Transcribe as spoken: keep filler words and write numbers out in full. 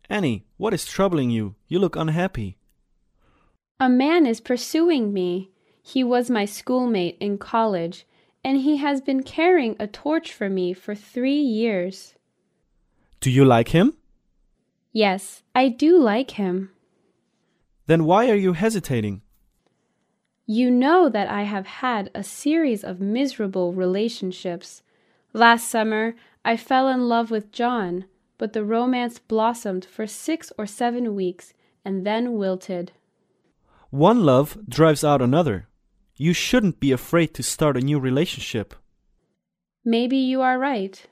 Annie, what is troubling you? You look unhappy. A man is pursuing me. He was my schoolmate in college, and he has been carrying a torch for me for three years. Do you like him? Yes, I do like him. Then why are you hesitating? You know that I have had a series of miserable relationships. Last summer, I fell in love with John, but the romance blossomed for six or seven weeks and then wilted. One love drives out another. You shouldn't be afraid to start a new relationship. Maybe you are right.